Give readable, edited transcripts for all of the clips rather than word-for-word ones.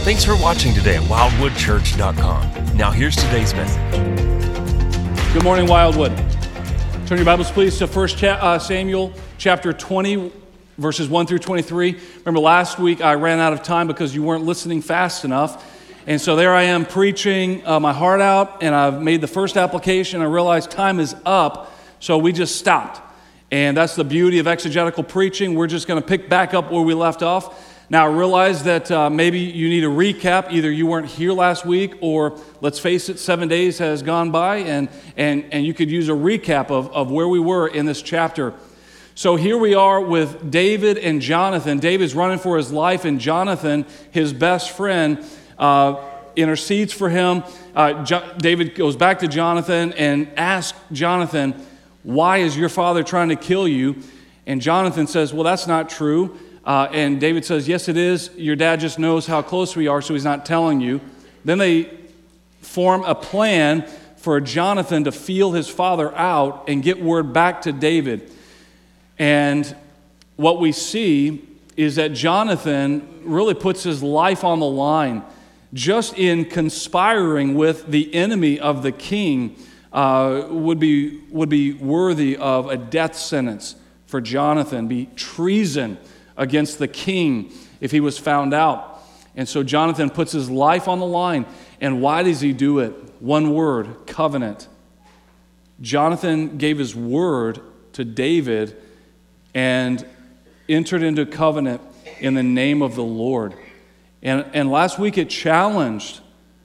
Thanks for watching today at wildwoodchurch.com. Now here's today's message. Good morning, Wildwood. Turn your Bibles, please, to 1 Samuel chapter 20, verses 1 through 23. Remember, last week I ran out of time because you weren't listening fast enough. And so there I am preaching my heart out, and I've made the first application. I realized time is up, so we just stopped. And that's the beauty of exegetical preaching. We're just going to pick back up where we left off. Now, I realize that maybe you need a recap. Either you weren't here last week, or let's face it, 7 days has gone by, and you could use a recap of where we were in this chapter. So here we are with David and Jonathan. David's running for his life, and Jonathan, his best friend, intercedes for him. David goes back to Jonathan and asks Jonathan, "Why is your father trying to kill you?" And Jonathan says, "Well, that's not true." And David says, "Yes, it is. Your dad just knows how close we are, so he's not telling you." Then they form a plan for Jonathan to feel his father out and get word back to David. And what we see is that Jonathan really puts his life on the line just in conspiring with the enemy of the king. Would be worthy of a death sentence for Jonathan, be treason against the king if he was found out. And so Jonathan puts his life on the line. And why does he do it? One word: covenant. Jonathan gave his word to David and entered into covenant in the name of the Lord. And last week it challenged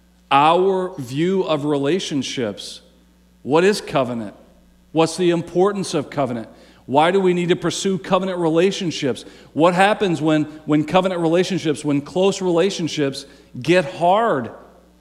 our view of relationships. What is covenant? What's the importance of covenant? Why do we need to pursue covenant relationships? What happens when covenant relationships, when close relationships get hard?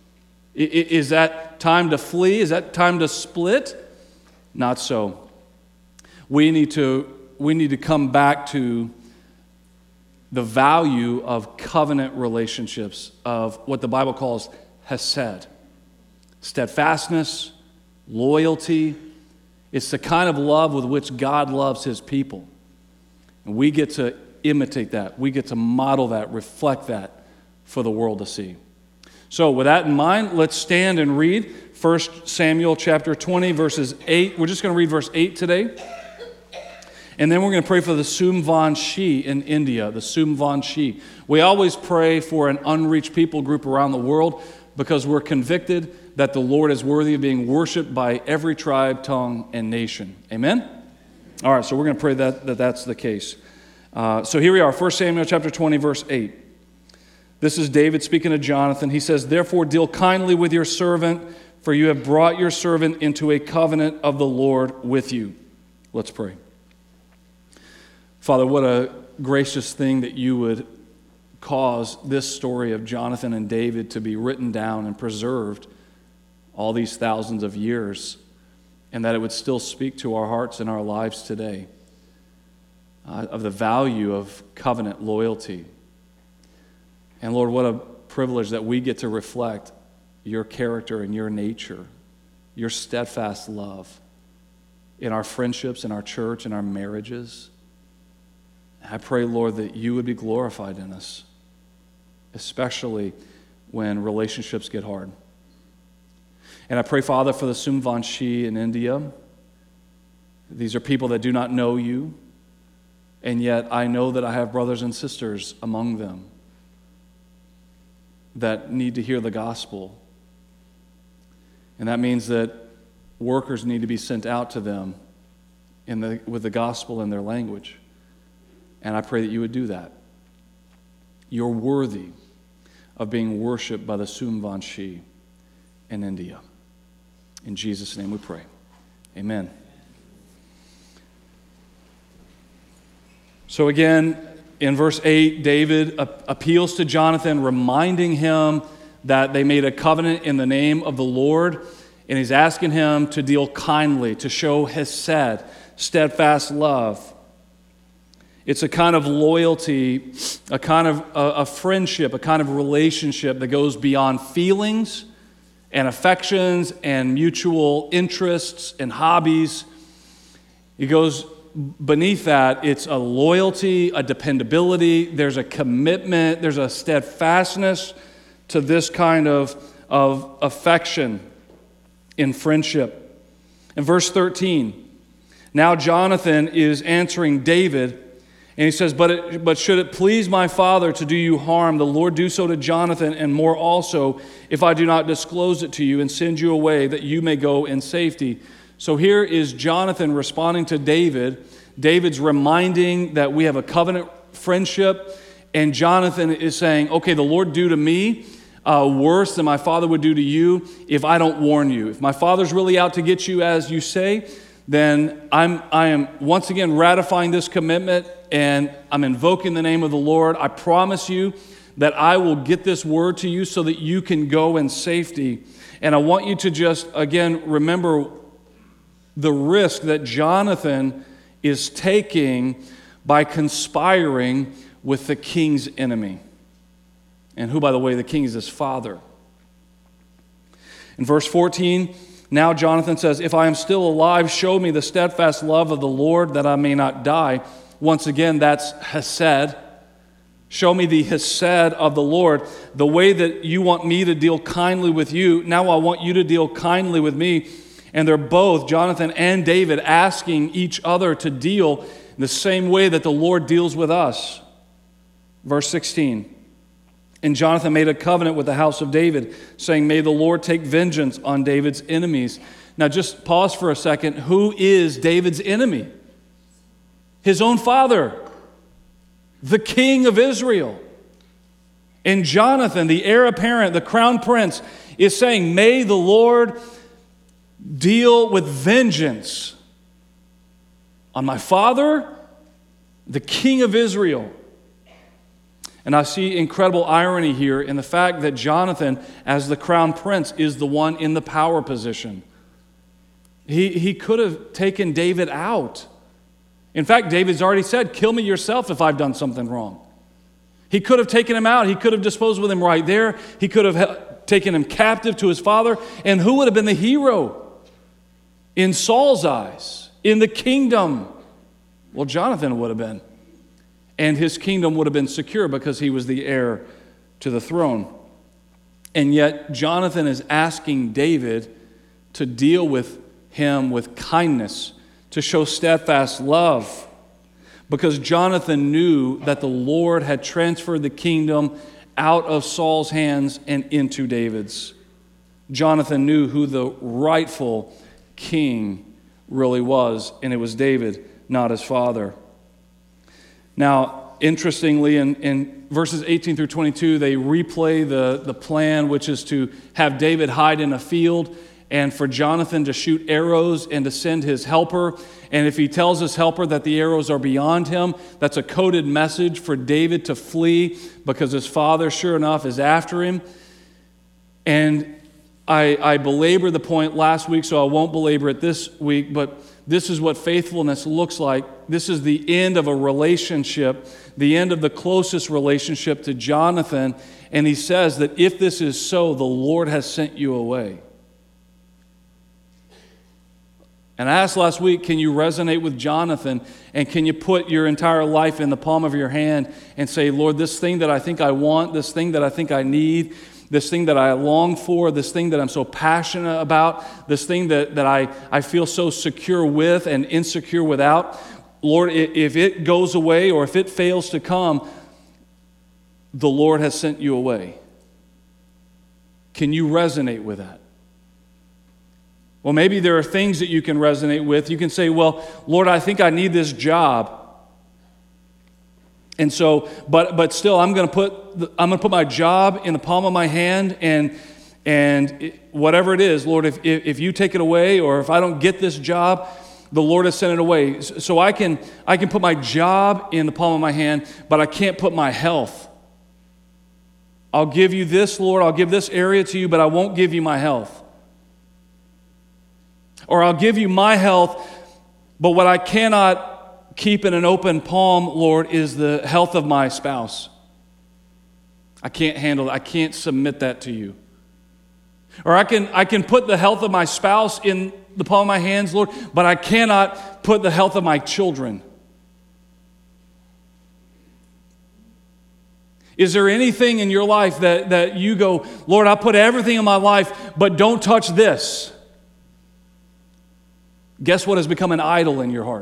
Is that time to flee? Is that time to split? Not so. We need to come back to the value of covenant relationships, of what the Bible calls hesed. Steadfastness, loyalty. It's the kind of love with which God loves his people. And we get to imitate that. We get to model that, reflect that for the world to see. So with that in mind, let's stand and read 1 Samuel chapter 20, verses 8. We're just going to read verse 8 today. And then we're going to pray for the Soomvanshi in India, the Soomvanshi. We always pray for an unreached people group around the world because we're convicted that the Lord is worthy of being worshiped by every tribe, tongue, and nation. Amen? All right, so we're going to pray that's the case. So here we are, 1 Samuel chapter 20, verse 8. This is David speaking to Jonathan. He says, "Therefore deal kindly with your servant, for you have brought your servant into a covenant of the Lord with you." Let's pray. Father, what a gracious thing that you would cause this story of Jonathan and David to be written down and preserved all these thousands of years, and that it would still speak to our hearts and our lives today of the value of covenant loyalty. And Lord, what a privilege that we get to reflect your character and your nature, your steadfast love in our friendships, in our church, in our marriages. I pray, Lord, that you would be glorified in us, especially when relationships get hard. And I pray, Father, for the Soomvanshi in India. These are people that do not know you, and yet I know that I have brothers and sisters among them that need to hear the gospel. And that means that workers need to be sent out to them with the gospel in their language. And I pray that you would do that. You're worthy of being worshiped by the Soomvanshi in India. In Jesus' name we pray. Amen. So again, in verse 8, David appeals to Jonathan, reminding him that they made a covenant in the name of the Lord, and he's asking him to deal kindly, to show hesed, steadfast love. It's a kind of loyalty, a kind of a friendship, a kind of relationship that goes beyond feelings and affections and mutual interests and hobbies. It goes beneath that. It's a loyalty, a dependability, there's a commitment, there's a steadfastness to this kind of affection in friendship. In verse 13, now Jonathan is answering David, and he says, But should it please my father to do you harm, the Lord do so to Jonathan, and more also, if I do not disclose it to you and send you away, that you may go in safety. So here is Jonathan responding to David. David's reminding that we have a covenant friendship, and Jonathan is saying, okay, the Lord do to me worse than my father would do to you if I don't warn you. If my father's really out to get you, as you say, then I am once again ratifying this commitment, and I'm invoking the name of the Lord. I promise you that I will get this word to you so that you can go in safety. And I want you to just, again, remember the risk that Jonathan is taking by conspiring with the king's enemy. And who, by the way, the king is his father. In verse 14, now Jonathan says, if I am still alive, show me the steadfast love of the Lord that I may not die. Once again, that's hesed. Show me the hesed of the Lord. The way that you want me to deal kindly with you, now I want you to deal kindly with me. And they're both, Jonathan and David, asking each other to deal the same way that the Lord deals with us. Verse 16, and Jonathan made a covenant with the house of David, saying, may the Lord take vengeance on David's enemies. Now just pause for a second. Who is David's enemy? His own father, the king of Israel. And Jonathan, the heir apparent, the crown prince, is saying, may the Lord deal with vengeance on my father, the king of Israel. And I see incredible irony here in the fact that Jonathan, as the crown prince, is the one in the power position. He could have taken David out. In fact, David's already said, kill me yourself if I've done something wrong. He could have taken him out. He could have disposed with him right there. He could have taken him captive to his father. And who would have been the hero in Saul's eyes, in the kingdom? Well, Jonathan would have been. And his kingdom would have been secure because he was the heir to the throne. And yet, Jonathan is asking David to deal with him with kindness, to show steadfast love, because Jonathan knew that the Lord had transferred the kingdom out of Saul's hands and into David's. Jonathan knew who the rightful king really was, and it was David, not his father. Now, interestingly, in verses 18 through 22, they replay the plan, which is to have David hide in a field and for Jonathan to shoot arrows and to send his helper. And if he tells his helper that the arrows are beyond him, that's a coded message for David to flee because his father, sure enough, is after him. And I belabored the point last week, so I won't belabor it this week, but this is what faithfulness looks like. This is the end of a relationship, the end of the closest relationship to Jonathan. And he says that if this is so, the Lord has sent you away. And I asked last week, can you resonate with Jonathan? And can you put your entire life in the palm of your hand and say, Lord, this thing that I think I want, this thing that I think I need, this thing that I long for, this thing that I'm so passionate about, this thing that I feel so secure with and insecure without, Lord, if it goes away or if it fails to come, the Lord has sent you away. Can you resonate with that? Well, maybe there are things that you can resonate with. You can say, well, Lord, I think I need this job. And so, but still, I'm going to put my job in the palm of my hand, and whatever it is, Lord, if you take it away, or if I don't get this job, the Lord has sent it away. So I can put my job in the palm of my hand, but I can't put my health. I'll give you this, Lord. I'll give this area to you, but I won't give you my health. Or I'll give you my health, but what I cannot keep in an open palm, Lord, is the health of my spouse. I can't handle it. I can't submit that to you. Or I can put the health of my spouse in the palm of my hands, Lord, but I cannot put the health of my children. Is there anything in your life that you go, Lord, I'll put everything in my life, but don't touch this? Guess what has become an idol in your heart?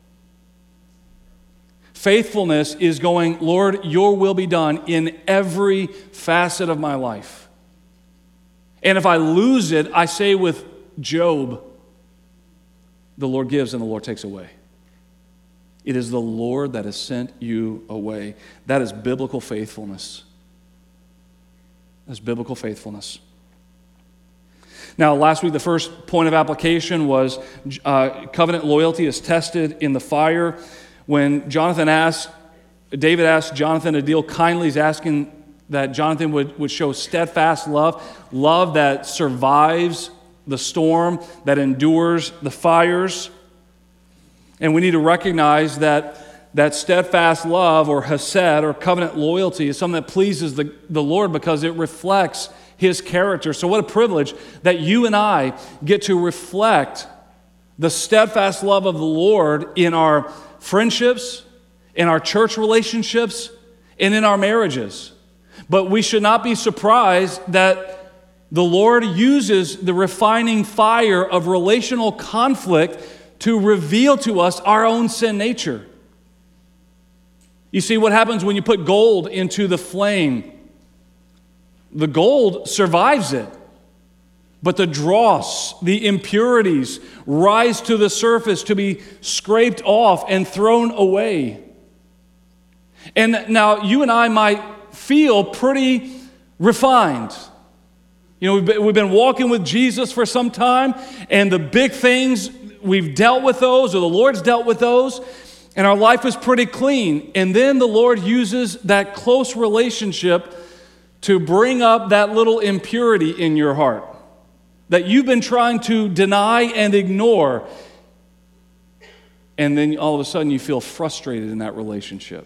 Faithfulness is going, Lord, your will be done in every facet of my life. And if I lose it, I say with Job, the Lord gives and the Lord takes away. It is the Lord that has sent you away. That is biblical faithfulness. That's biblical faithfulness. Now, last week, the first point of application was covenant loyalty is tested in the fire. When David asked Jonathan to deal kindly, he's asking that Jonathan would show steadfast love that survives the storm, that endures the fires. And we need to recognize that steadfast love, or hesed, or covenant loyalty, is something that pleases the Lord because it reflects His character. So what a privilege that you and I get to reflect the steadfast love of the Lord in our friendships, in our church relationships, and in our marriages. But we should not be surprised that the Lord uses the refining fire of relational conflict to reveal to us our own sin nature. You see, what happens when you put gold into the flame? The gold survives it, but the dross, the impurities, rise to the surface to be scraped off and thrown away. And now you and I might feel pretty refined. You know, we've been walking with Jesus for some time, and the big things, we've dealt with those, or the Lord's dealt with those, and our life is pretty clean. And then the Lord uses that close relationship to bring up that little impurity in your heart that you've been trying to deny and ignore. And then all of a sudden you feel frustrated in that relationship.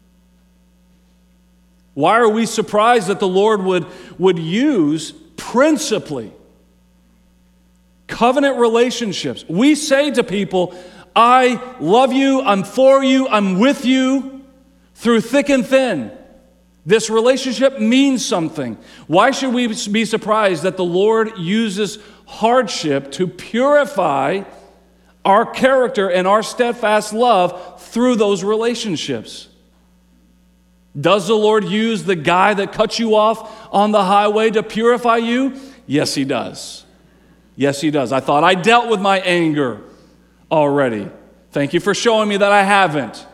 Why are we surprised that the Lord would use principally covenant relationships? We say to people, I love you, I'm for you, I'm with you through thick and thin. This relationship means something. Why should we be surprised that the Lord uses hardship to purify our character and our steadfast love through those relationships? Does the Lord use the guy that cuts you off on the highway to purify you? Yes, He does. Yes, He does. I thought I dealt with my anger already. Thank you for showing me that I haven't.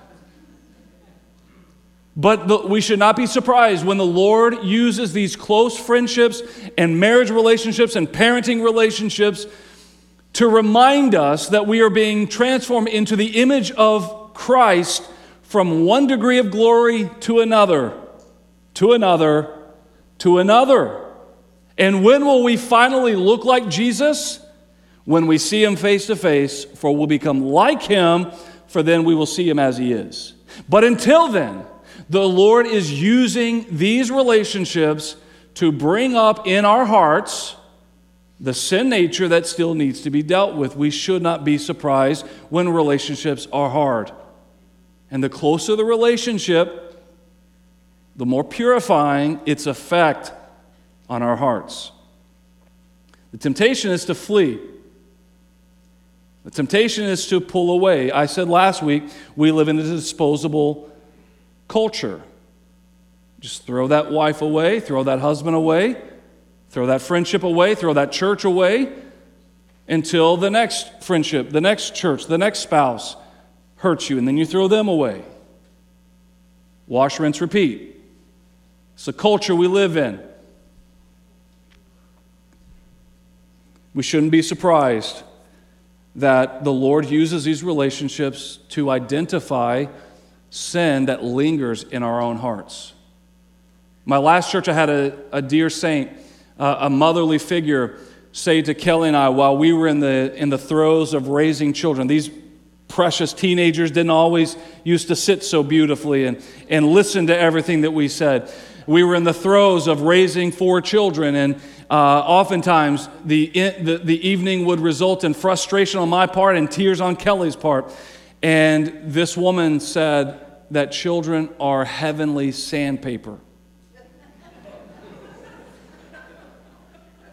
But we should not be surprised when the Lord uses these close friendships and marriage relationships and parenting relationships to remind us that we are being transformed into the image of Christ from one degree of glory to another, to another, to another. And when will we finally look like Jesus? When we see Him face to face, for we'll become like Him, for then we will see Him as He is. But until then, the Lord is using these relationships to bring up in our hearts the sin nature that still needs to be dealt with. We should not be surprised when relationships are hard. And the closer the relationship, the more purifying its effect on our hearts. The temptation is to flee. The temptation is to pull away. I said last week, we live in a disposable culture. Just throw that wife away, throw that husband away, throw that friendship away, throw that church away, until the next friendship, the next church, the next spouse hurts you, and then you throw them away. Wash, rinse, repeat. It's the culture we live in. We shouldn't be surprised that the Lord uses these relationships to identify sin that lingers in our own hearts. My last church, I had a dear saint, a motherly figure, say to Kelly and I while we were in the throes of raising children. These precious teenagers didn't always used to sit so beautifully and listen to everything that we said. We were in the throes of raising 4 children, and oftentimes the evening would result in frustration on my part and tears on Kelly's part. And this woman said that children are heavenly sandpaper.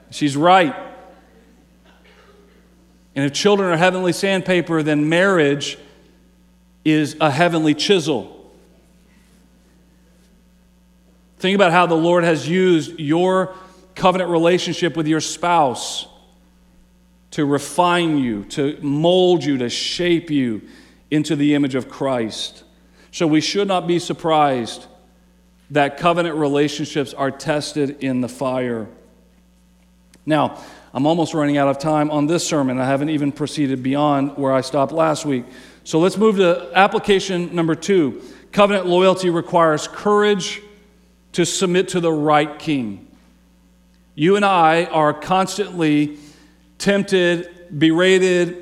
She's right. And if children are heavenly sandpaper, then marriage is a heavenly chisel. Think about how the Lord has used your covenant relationship with your spouse to refine you, to mold you, to shape you into the image of Christ. So we should not be surprised that covenant relationships are tested in the fire. Now, I'm almost running out of time on this sermon. I haven't even proceeded beyond where I stopped last week. So let's move to application number 2. Covenant loyalty requires courage to submit to the right king. You and I are constantly tempted, berated,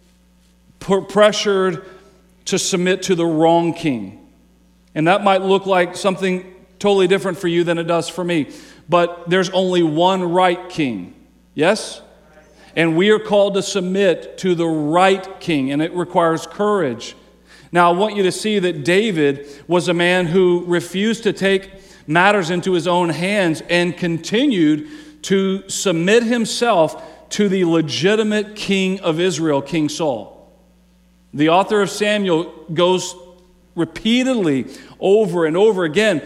pressured to submit to the wrong king. And that might look like something totally different for you than it does for me. But there's only one right king. Yes? And we are called to submit to the right king, and it requires courage. Now, I want you to see that David was a man who refused to take matters into his own hands and continued to submit himself to the legitimate king of Israel, King Saul. The author of Samuel goes repeatedly over and over again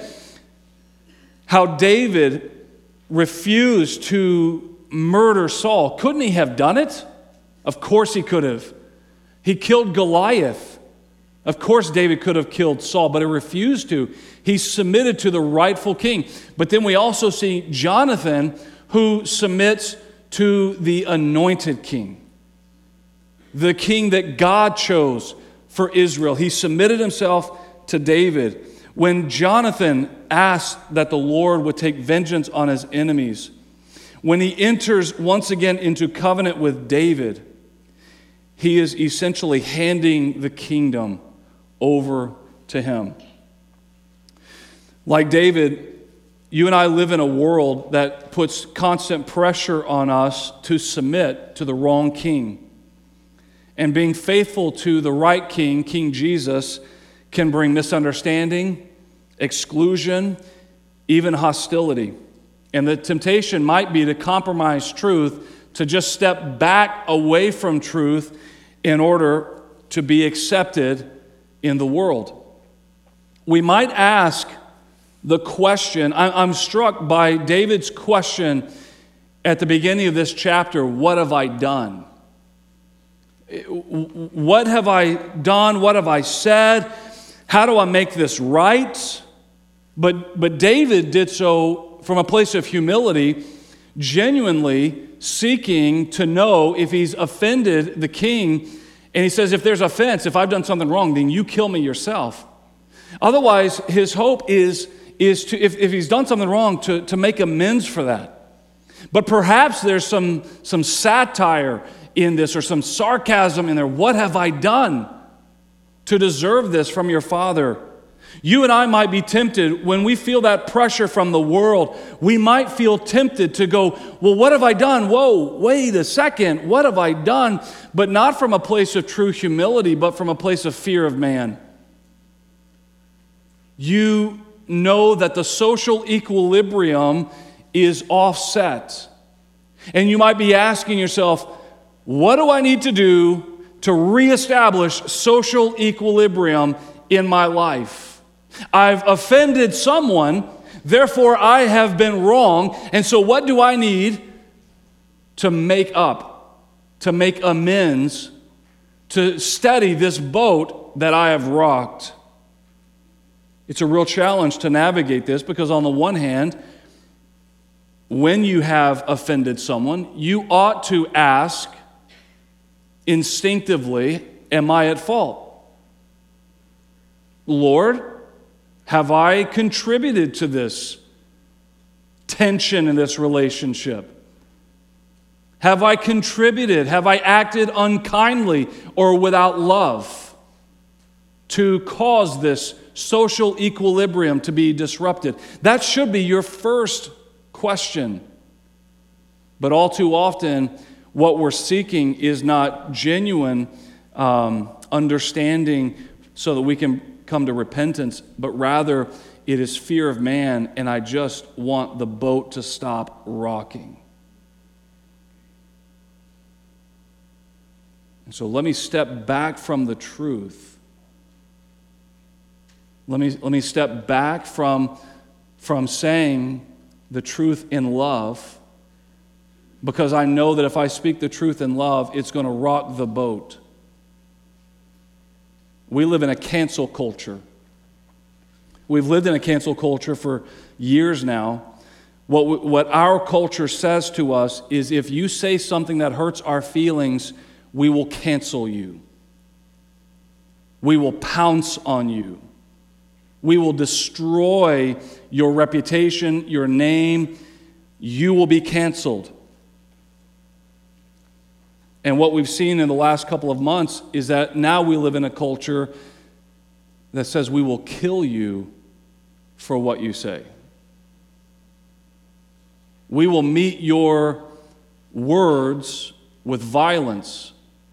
how David refused to murder Saul. Couldn't he have done it? Of course he could have. He killed Goliath. Of course David could have killed Saul, but he refused to. He submitted to the rightful king. But then we also see Jonathan, who submits to the anointed king, the king that God chose for Israel. He submitted himself to David. When Jonathan asked that the Lord would take vengeance on his enemies, when he enters once again into covenant with David, he is essentially handing the kingdom over to him. Like David, you and I live in a world that puts constant pressure on us to submit to the wrong king. And being faithful to the right king, King Jesus, can bring misunderstanding, exclusion, even hostility. And the temptation might be to compromise truth, to just step back away from truth in order to be accepted in the world. We might ask the question, I'm struck by David's question at the beginning of this chapter, what have I done? What have I done? What have I said? How do I make this right? But David did so from a place of humility, genuinely seeking to know if he's offended the king. And he says, if there's offense, if I've done something wrong, then you kill me yourself. Otherwise, his hope is to, if he's done something wrong, to make amends for that. But perhaps there's some satire in this or some sarcasm in there. What have I done to deserve this from your father? You and I might be tempted when we feel that pressure from the world. We might feel tempted to go, well, what have I done? Whoa, wait a second. What have I done? But not from a place of true humility, but from a place of fear of man. You know that the social equilibrium is offset. And you might be asking yourself, what do I need to do to reestablish social equilibrium in my life? I've offended someone, therefore I have been wrong, and so what do I need to make up, to make amends, to steady this boat that I have rocked? It's a real challenge to navigate this because on the one hand, when you have offended someone, you ought to ask instinctively, am I at fault? Lord, have I contributed to this tension in this relationship? Have I contributed? Have I acted unkindly or without love to cause this social equilibrium to be disrupted? That should be your first question. But all too often, what we're seeking is not genuine understanding so that we can come to repentance, but rather it is fear of man, and I just want the boat to stop rocking. And so let me step back from the truth. Let me step back from saying the truth in love, because I know that if I speak the truth in love, it's going to rock the boat. We live in a cancel culture. We've lived in a cancel culture for years now. What our culture says to us is, if you say something that hurts our feelings, we will cancel you. We will pounce on you. We will destroy your reputation, your name. You will be canceled. And what we've seen in the last couple of months is that now we live in a culture that says we will kill you for what you say. We will meet your words with violence.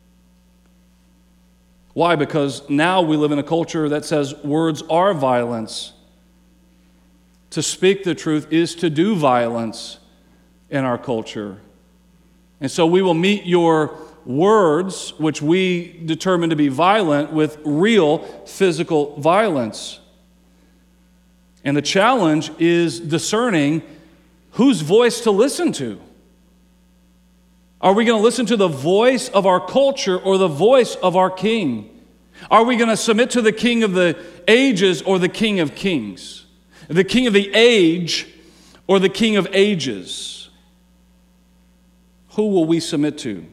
Why? Because now we live in a culture that says words are violence. To speak the truth is to do violence in our culture. And so we will meet your words, which we determine to be violent, with real physical violence. And the challenge is discerning whose voice to listen to. Are we going to listen to the voice of our culture or the voice of our King? Are we going to submit to the King of the ages or the King of kings? The King of the age or the King of ages? Who will we submit to?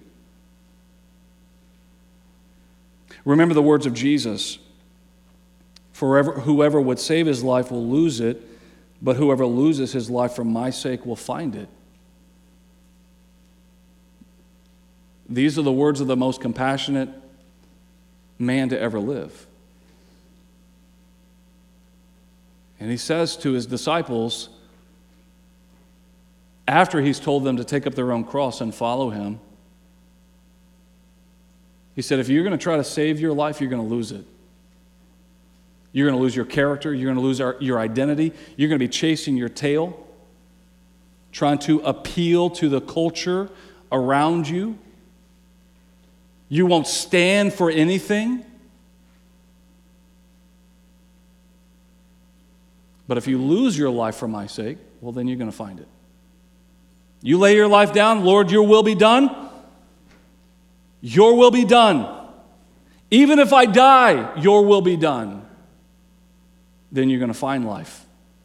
Remember the words of Jesus. Whoever would save his life will lose it, but whoever loses his life for my sake will find it. These are the words of the most compassionate man to ever live. And he says to his disciples, after he's told them to take up their own cross and follow him, he said, if you're going to try to save your life, you're going to lose it. You're going to lose your character. You're going to lose your identity. You're going to be chasing your tail, trying to appeal to the culture around you. You won't stand for anything. But if you lose your life for my sake, well, then you're going to find it. You lay your life down, Lord, your will be done. Your will be done. Even if I die, your will be done. Then you're going to find life.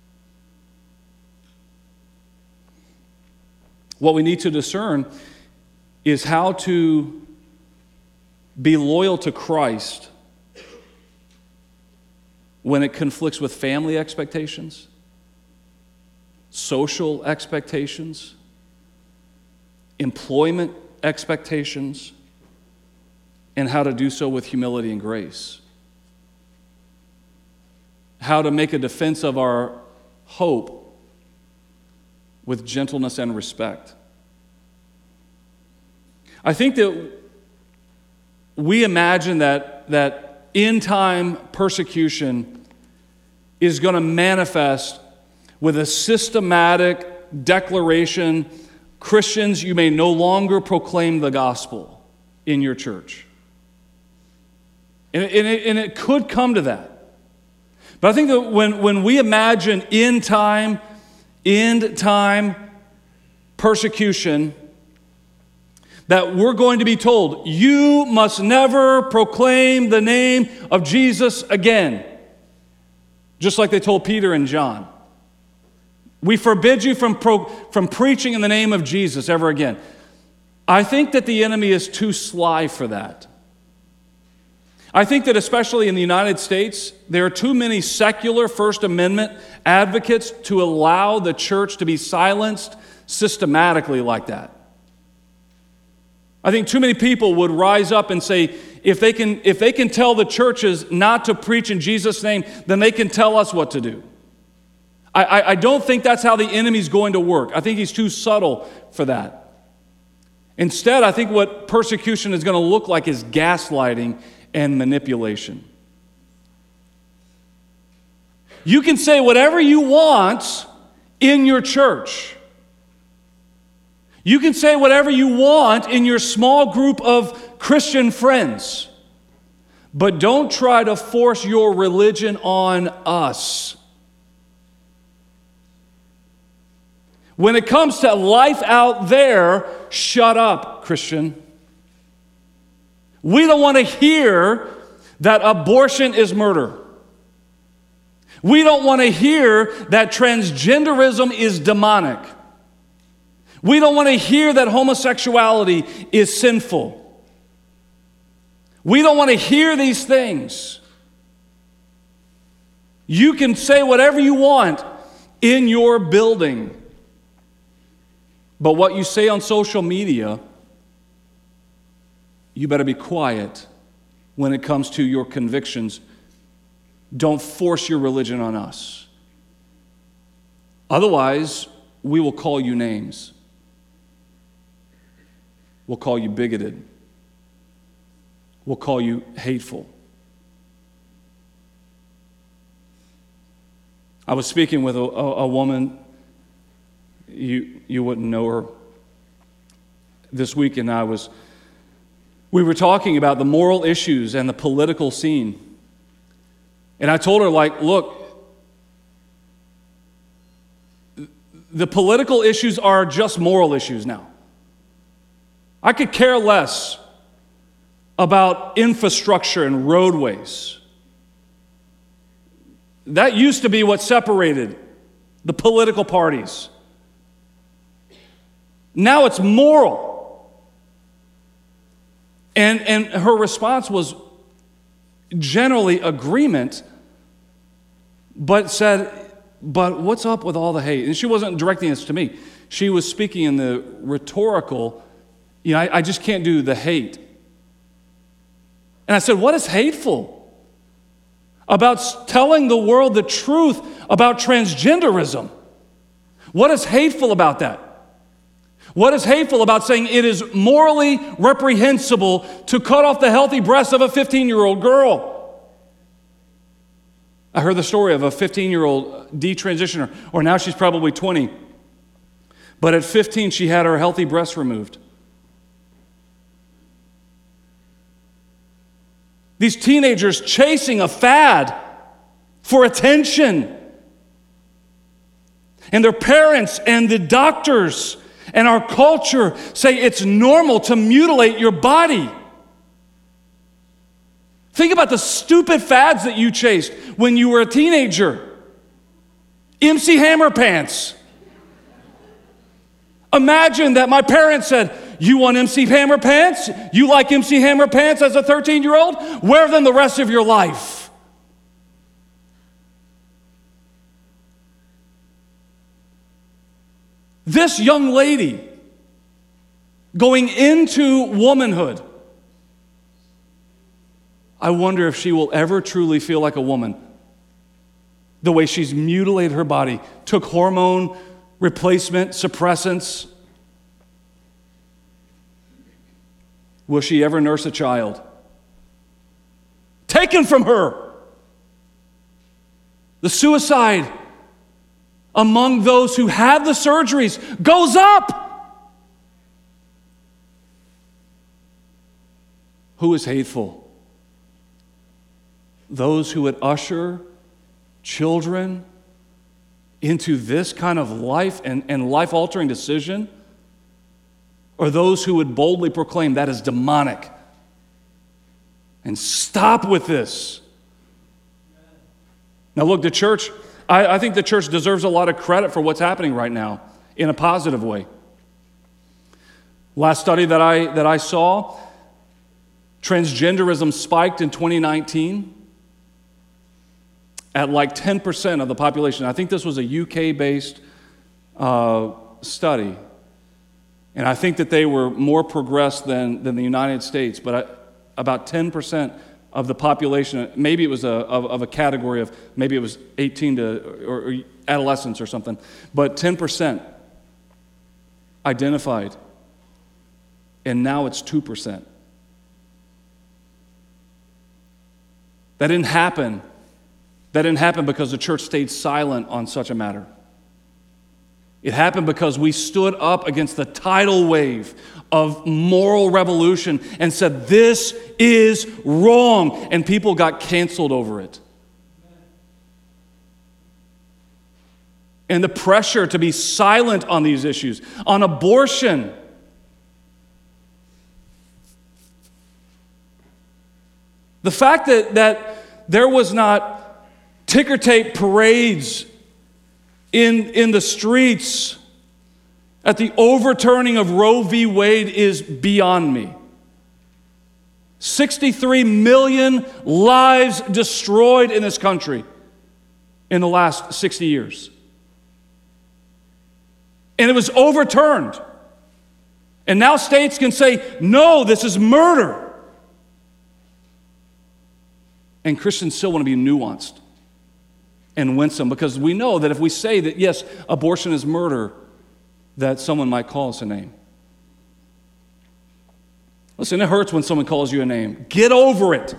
What we need to discern is how to be loyal to Christ when it conflicts with family expectations, social expectations, employment expectations, and how to do so with humility and grace. How to make a defense of our hope with gentleness and respect. I think that we imagine that end-time persecution is going to manifest with a systematic declaration, Christians, you may no longer proclaim the gospel in your church. And it could come to that. But I think that when we imagine end time persecution, that we're going to be told, you must never proclaim the name of Jesus again. Just like they told Peter and John. We forbid you from preaching in the name of Jesus ever again. I think that the enemy is too sly for that. I think that especially in the United States, there are too many secular First Amendment advocates to allow the church to be silenced systematically like that. I think too many people would rise up and say, if they can tell the churches not to preach in Jesus' name, then they can tell us what to do. I don't think that's how the enemy's going to work. I think he's too subtle for that. Instead, I think what persecution is going to look like is gaslighting and manipulation. You can say whatever you want in your church. You can say whatever you want in your small group of Christian friends, but don't try to force your religion on us. When it comes to life out there, shut up, Christian. We don't want to hear that abortion is murder. We don't want to hear that transgenderism is demonic. We don't want to hear that homosexuality is sinful. We don't want to hear these things. You can say whatever you want in your building. But what you say on social media, you better be quiet when it comes to your convictions. Don't force your religion on us. Otherwise, we will call you names. We'll call you bigoted. We'll call you hateful. I was speaking with a woman, you wouldn't know her, this week, and we were talking about the moral issues and the political scene. And I told her, look, the political issues are just moral issues now. I could care less about infrastructure and roadways. That used to be what separated the political parties. Now it's moral. And her response was generally agreement, but said, but what's up with all the hate? And she wasn't directing this to me. She was speaking in the rhetorical, I just can't do the hate. And I said, what is hateful about telling the world the truth about transgenderism? What is hateful about that? What is hateful about saying it is morally reprehensible to cut off the healthy breasts of a 15-year-old girl? I heard the story of a 15-year-old detransitioner, or now she's probably 20. But at 15, she had her healthy breasts removed. These teenagers chasing a fad for attention. And their parents and the doctors and our culture say it's normal to mutilate your body. Think about the stupid fads that you chased when you were a teenager. MC Hammer pants. Imagine that my parents said, you want MC Hammer pants? You like MC Hammer pants as a 13-year-old? Wear them the rest of your life. This young lady going into womanhood, I wonder if she will ever truly feel like a woman. The way she's mutilated her body, took hormone replacement, suppressants. Will she ever nurse a child? Taken from her. The suicide among those who have the surgeries goes up. Who is hateful? Those who would usher children into this kind of life and life-altering decision, or those who would boldly proclaim that is demonic? And stop with this. Now look, the church, I think the church deserves a lot of credit for what's happening right now in a positive way. Last study that I saw, transgenderism spiked in 2019 at like 10% of the population. I think this was a UK-based study. And I think that they were more progressed than the United States, but about 10% of the population, maybe it was of a category of, maybe it was 18 to, or adolescents or something, but 10% identified, and now it's 2%. That didn't happen. That didn't happen because the church stayed silent on such a matter. It happened because we stood up against the tidal wave of moral revolution and said, this is wrong. And people got canceled over it. And the pressure to be silent on these issues, on abortion. The fact that there was not ticker tape parades in the streets at the overturning of Roe v. Wade is beyond me. 63 million lives destroyed in this country in the last 60 years. And it was overturned. And now states can say, no, this is murder. And Christians still want to be nuanced and winsome, because we know that if we say that, yes, abortion is murder, that someone might call us a name. Listen, it hurts when someone calls you a name. Get over it.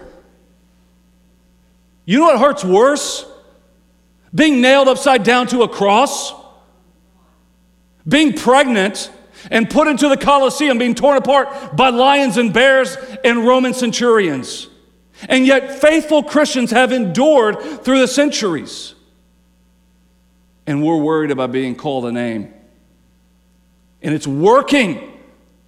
You know what hurts worse? Being nailed upside down to a cross. Being pregnant and put into the Colosseum, being torn apart by lions and bears and Roman centurions. And yet faithful Christians have endured through the centuries. And we're worried about being called a name. And it's working.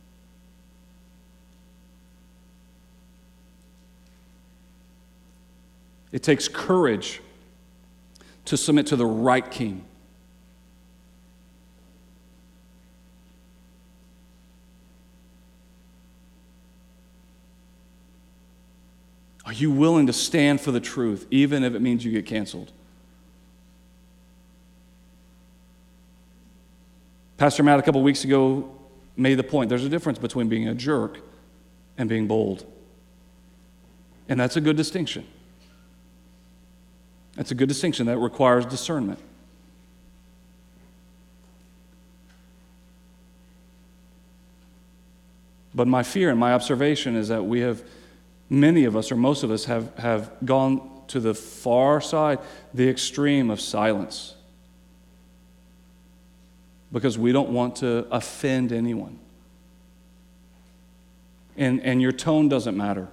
It takes courage to submit to the right king. Are you willing to stand for the truth, even if it means you get canceled? Pastor Matt, a couple weeks ago, made the point, there's a difference between being a jerk and being bold. And that's a good distinction. That's a good distinction that requires discernment. But my fear and my observation is that many of us, or most of us, have gone to the far side, the extreme of silence. Because we don't want to offend anyone. And your tone doesn't matter.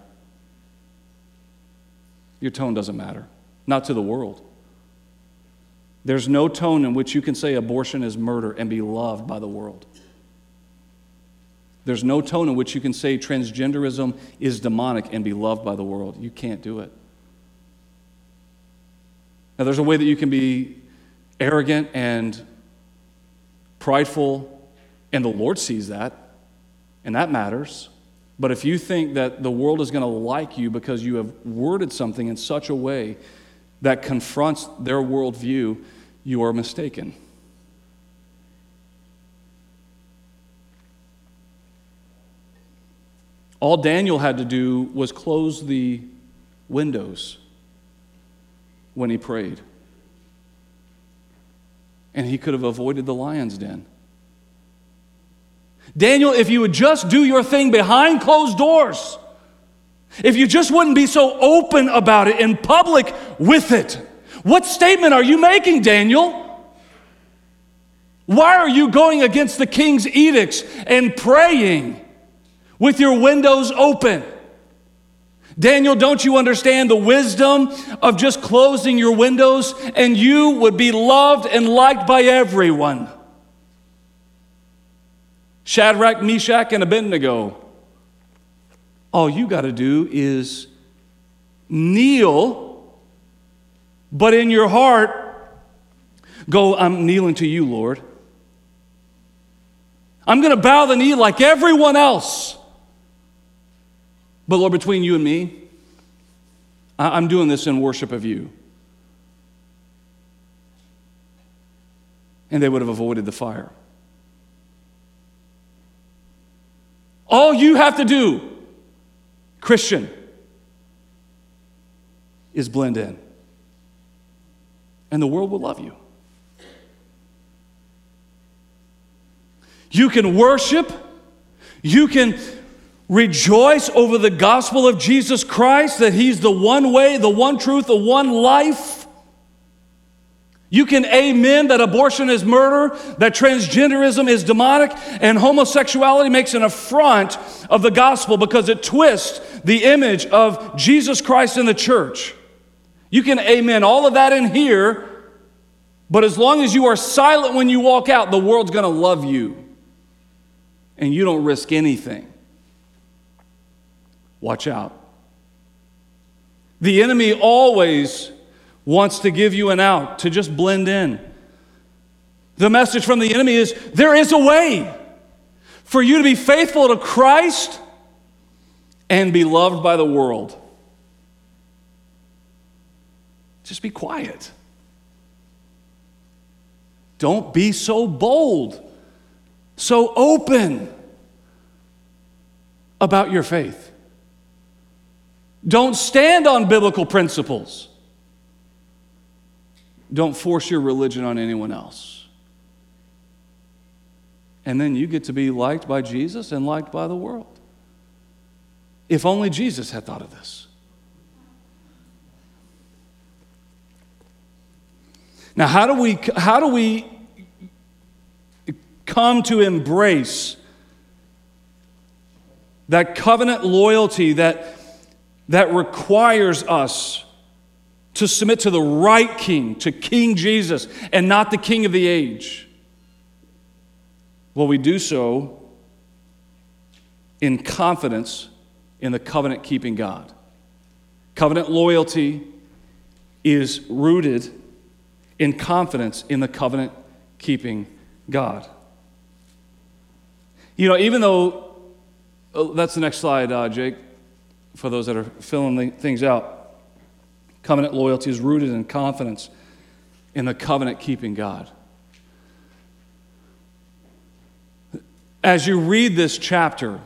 Your tone doesn't matter. Not to the world. There's no tone in which you can say abortion is murder and be loved by the world. There's no tone in which you can say transgenderism is demonic and be loved by the world. You can't do it. Now, there's a way that you can be arrogant and prideful, and the Lord sees that, and that matters. But if you think that the world is going to like you because you have worded something in such a way that confronts their worldview, you are mistaken. All Daniel had to do was close the windows when he prayed. And he could have avoided the lion's den. Daniel, if you would just do your thing behind closed doors, if you just wouldn't be so open about it in public with it. What statement are you making, Daniel? Why are you going against the king's edicts and praying with your windows open? Daniel, don't you understand the wisdom of just closing your windows and you would be loved and liked by everyone? Shadrach, Meshach, and Abednego. All you got to do is kneel, but in your heart, go, I'm kneeling to you, Lord. I'm going to bow the knee like everyone else. But Lord, between you and me, I'm doing this in worship of you. And they would have avoided the fire. All you have to do, Christian, is blend in. And the world will love you. You can worship. You can rejoice over the gospel of Jesus Christ, that He's the one way, the one truth, the one life. You can amen that abortion is murder, that transgenderism is demonic, and homosexuality makes an affront of the gospel because it twists the image of Jesus Christ in the church. You can amen all of that in here, but as long as you are silent when you walk out, the world's going to love you. And you don't risk anything. Watch out. The enemy always wants to give you an out, to just blend in. The message from the enemy is, there is a way for you to be faithful to Christ and be loved by the world. Just be quiet. Don't be so bold, so open about your faith. Don't stand on biblical principles. Don't force your religion on anyone else. And then you get to be liked by Jesus and liked by the world. If only Jesus had thought of this. Now, how do we come to embrace that covenant loyalty that requires us to submit to the right king, to King Jesus, and not the king of the age? Well, we do so in confidence in the covenant-keeping God. Covenant loyalty is rooted in confidence in the covenant-keeping God. You know, even though, that's the next slide, Jake, for those that are filling things out. Covenant loyalty is rooted in confidence in the covenant-keeping God. As you read this chapter,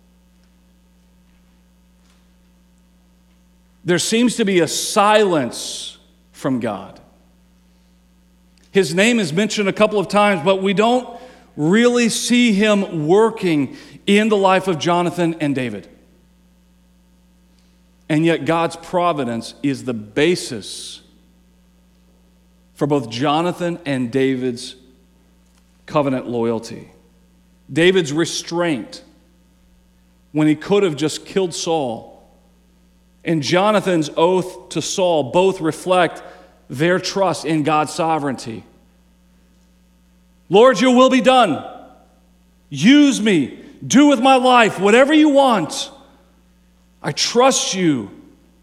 there seems to be a silence from God. His name is mentioned a couple of times, but we don't really see him working in the life of Jonathan and David. And yet God's providence is the basis for both Jonathan and David's covenant loyalty. David's restraint when he could have just killed Saul, and Jonathan's oath to Saul both reflect their trust in God's sovereignty. Lord, your will be done. Use me. Do with my life whatever you want. I trust you.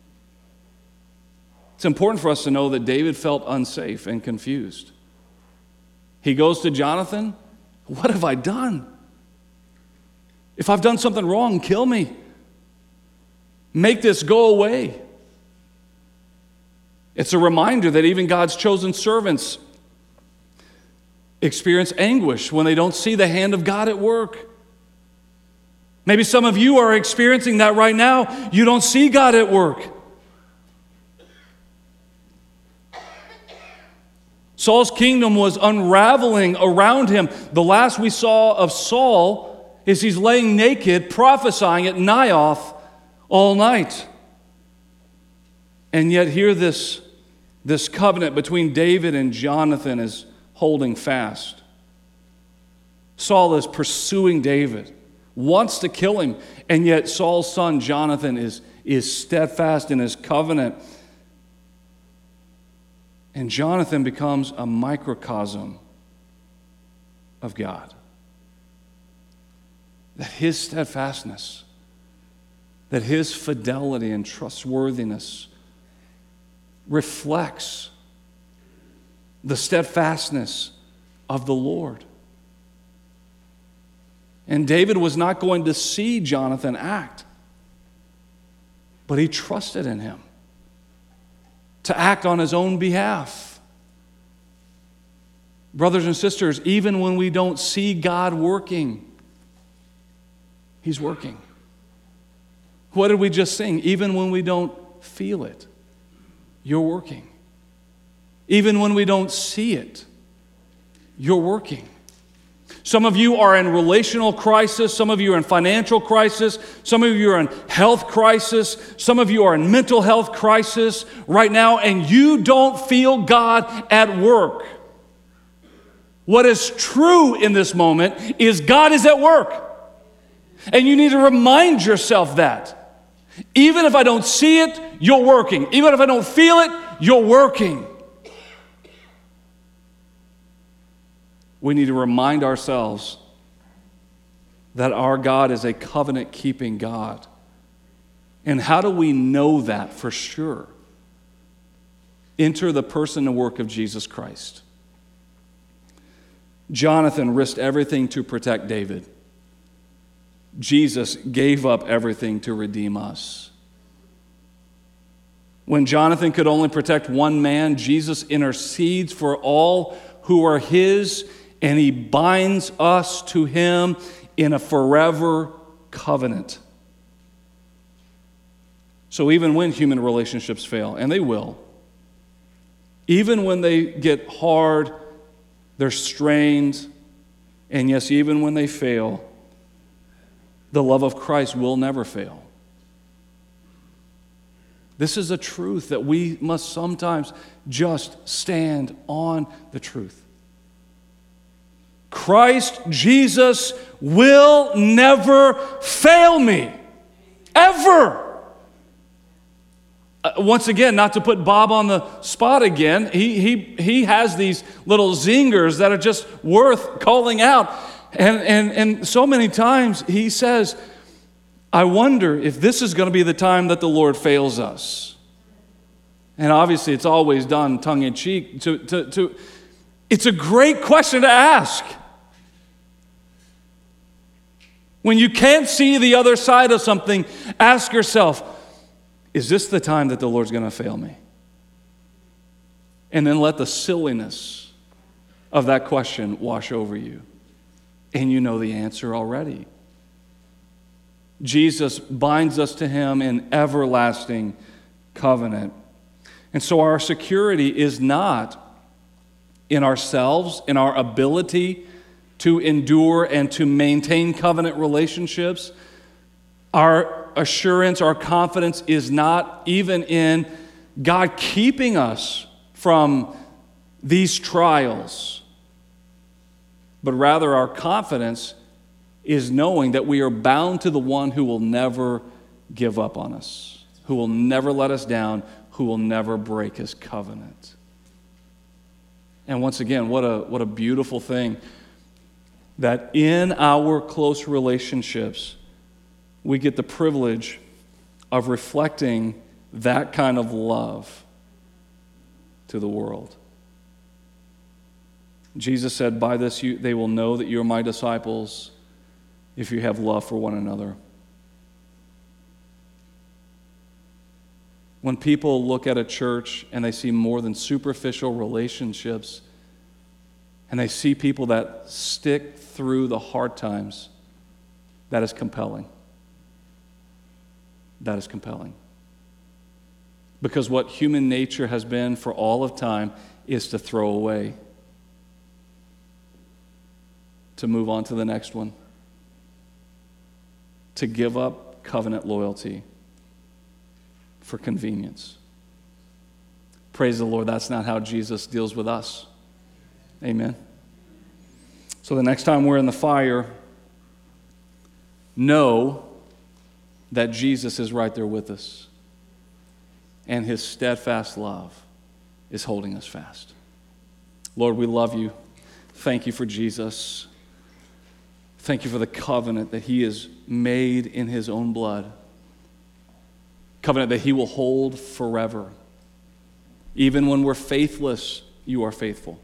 It's important for us to know that David felt unsafe and confused. He goes to Jonathan, what have I done? If I've done something wrong, kill me. Make this go away. It's a reminder that even God's chosen servants experience anguish when they don't see the hand of God at work. Maybe some of you are experiencing that right now. You don't see God at work. Saul's kingdom was unraveling around him. The last we saw of Saul is he's laying naked, prophesying at Naioth all night. And yet here this covenant between David and Jonathan is holding fast. Saul is pursuing David, wants to kill him, and yet Saul's son Jonathan is steadfast in his covenant. And Jonathan becomes a microcosm of God. That his steadfastness, that his fidelity and trustworthiness reflects the steadfastness of the Lord. And David was not going to see Jonathan act, but he trusted in him to act on his own behalf. Brothers and sisters, even when we don't see God working, he's working. What did we just sing? Even when we don't feel it, you're working. Even when we don't see it, you're working. Some of you are in relational crisis. Some of you are in financial crisis. Some of you are in health crisis. Some of you are in mental health crisis right now, and you don't feel God at work. What is true in this moment is God is at work. And you need to remind yourself that. Even if I don't see it, you're working. Even if I don't feel it, you're working. We need to remind ourselves that our God is a covenant-keeping God. And how do we know that for sure? Enter the person and work of Jesus Christ. Jonathan risked everything to protect David. Jesus gave up everything to redeem us. When Jonathan could only protect one man, Jesus intercedes for all who are his, and he binds us to him in a forever covenant. So even when human relationships fail, and they will, even when they get hard, they're strained, and yes, even when they fail, the love of Christ will never fail. This is a truth that we must sometimes just stand on the truth. Christ Jesus will never fail me, ever. Once again, not to put Bob on the spot again, he has these little zingers that are just worth calling out. And so many times he says, I wonder if this is going to be the time that the Lord fails us. And obviously it's always done tongue-in-cheek. It's a great question to ask. When you can't see the other side of something, ask yourself, is this the time that the Lord's going to fail me? And then let the silliness of that question wash over you. And you know the answer already. Jesus binds us to him in everlasting covenant. And so our security is not in ourselves, in our ability to endure and to maintain covenant relationships. Our assurance, our confidence is not even in God keeping us from these trials, but rather our confidence is knowing that we are bound to the one who will never give up on us, who will never let us down, who will never break his covenant. And once again, what a beautiful thing that in our close relationships, we get the privilege of reflecting that kind of love to the world. Jesus said, by this they will know that you are my disciples if you have love for one another. When people look at a church and they see more than superficial relationships, and they see people that stick through the hard times, that is compelling. That is compelling. Because what human nature has been for all of time is to throw away, to move on to the next one, to give up covenant loyalty for convenience. Praise the Lord, that's not how Jesus deals with us. Amen. So the next time we're in the fire, know that Jesus is right there with us, and his steadfast love is holding us fast. Lord, we love you. Thank you for Jesus. Thank you for the covenant that he has made in his own blood. Covenant that he will hold forever. Even when we're faithless, you are faithful.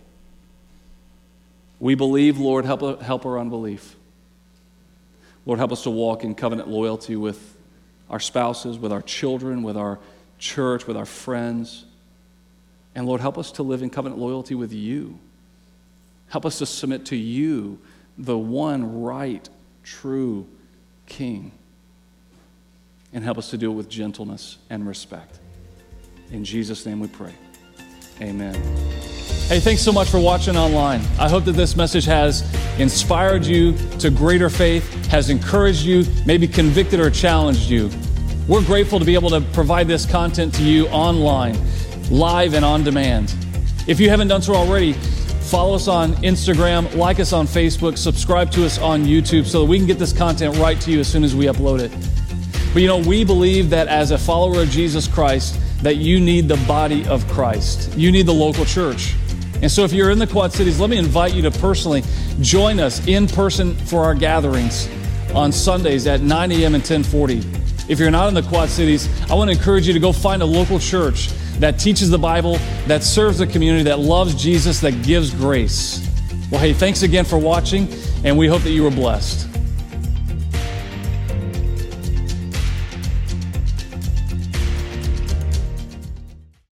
We believe, Lord, help our unbelief. Lord, help us to walk in covenant loyalty with our spouses, with our children, with our church, with our friends. And Lord, help us to live in covenant loyalty with you. Help us to submit to you, the one right, true King. And help us to do it with gentleness and respect. In Jesus' name we pray. Amen. Hey, thanks so much for watching online. I hope that this message has inspired you to greater faith, has encouraged you, maybe convicted or challenged you. We're grateful to be able to provide this content to you online, live and on demand. If you haven't done so already, follow us on Instagram, like us on Facebook, subscribe to us on YouTube so that we can get this content right to you as soon as we upload it. But we believe that as a follower of Jesus Christ, that you need the body of Christ. You need the local church. And so if you're in the Quad Cities, let me invite you to personally join us in person for our gatherings on Sundays at 9 a.m. and 10:40. If you're not in the Quad Cities, I want to encourage you to go find a local church that teaches the Bible, that serves the community, that loves Jesus, that gives grace. Well, hey, thanks again for watching, and we hope that you were blessed.